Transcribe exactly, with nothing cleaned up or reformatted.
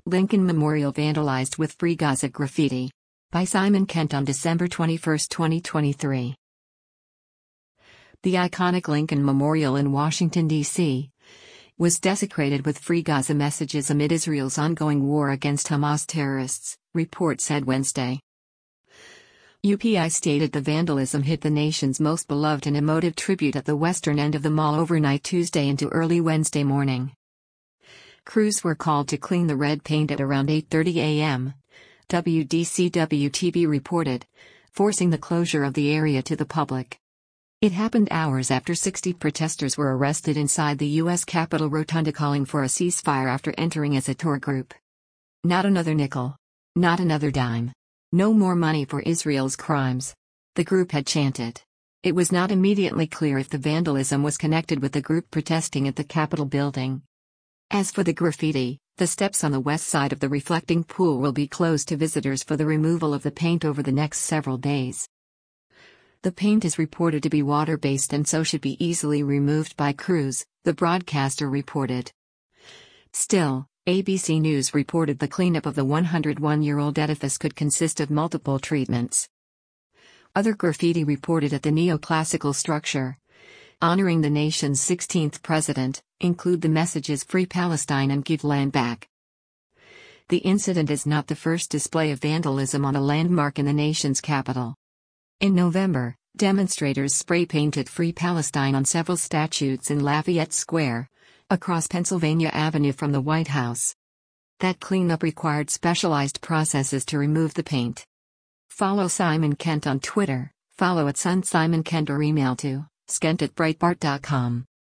Lincoln Memorial vandalized with Free Gaza graffiti. By Simon Kent on December twenty-first, twenty twenty-three. The iconic Lincoln Memorial in Washington, D C, was desecrated with Free Gaza messages amid Israel's ongoing war against Hamas terrorists, report said Wednesday. U P I stated the vandalism hit the nation's most beloved and emotive tribute at the western end of the mall overnight Tuesday into early Wednesday morning. Crews were called to clean the red paint at around eight thirty a m, W D C W T V reported, forcing the closure of the area to the public. It happened hours after sixty protesters were arrested inside the U S Capitol Rotunda calling for a ceasefire after entering as a tour group. Not another nickel. Not another dime. No more money for Israel's crimes, the group had chanted. It was not immediately clear if the vandalism was connected with the group protesting at the Capitol building. As for the graffiti, the steps on the west side of the reflecting pool will be closed to visitors for the removal of the paint over the next several days. The paint is reported to be water-based and so should be easily removed by crews, the broadcaster reported. Still, A B C News reported the cleanup of the one hundred one-year-old edifice could consist of multiple treatments. Other graffiti reported at the neoclassical structure, honoring the nation's sixteenth president, include the messages Free Palestine and Give Land Back. The incident is not the first display of vandalism on a landmark in the nation's capital. In November, demonstrators spray-painted Free Palestine on several statues in Lafayette Square, across Pennsylvania Avenue from the White House. That cleanup required specialized processes to remove the paint. Follow Simon Kent on Twitter, follow at Sun Simon Kent or email to skent at breitbart dot com.